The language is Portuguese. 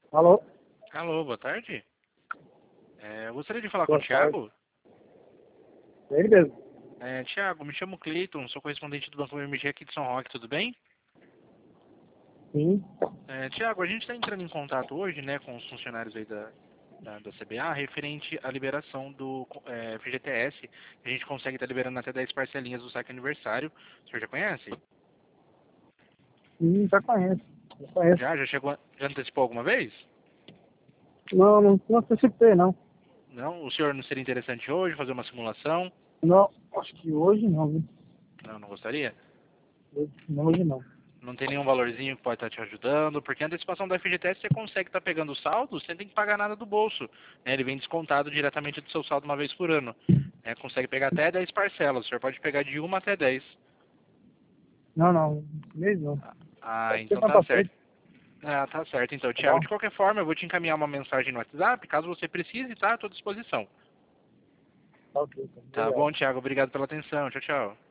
Alô? Alô, boa tarde. Eu gostaria de falar com o Boa tarde. Thiago. É ele mesmo. Thiago, me chamo Cleiton, sou correspondente do Banco BMG aqui de São Roque, tudo bem? Sim. Thiago, a gente está entrando em contato hoje, né, com os funcionários aí da CBA, referente à liberação do FGTS. A gente consegue estar liberando até 10 parcelinhas do saque aniversário. O senhor já conhece? Sim, já conheço. Já conheço. Já chegou, já antecipou alguma vez? Não antecipei, não. Não? O senhor não seria interessante hoje fazer uma simulação? Não, acho que hoje não, viu? Não, não gostaria? Hoje não. Não tem nenhum valorzinho que pode estar te ajudando, porque a antecipação do FGTS você consegue estar pegando o saldo sem ter que pagar nada do bolso, né? Ele vem descontado diretamente do seu saldo uma vez por ano. Consegue pegar até 10 parcelas, o senhor pode pegar de uma até 10. Não, mesmo não. Pode ser Então mais tá pra certo. frente, Tá certo. Então, tá Thiago, bom? de qualquer forma, eu vou te encaminhar uma mensagem no WhatsApp, caso você precise, tá? À tua disposição. Tá ok, tá. Tá Obrigado. bom, Thiago? Obrigado pela atenção. Tchau, tchau.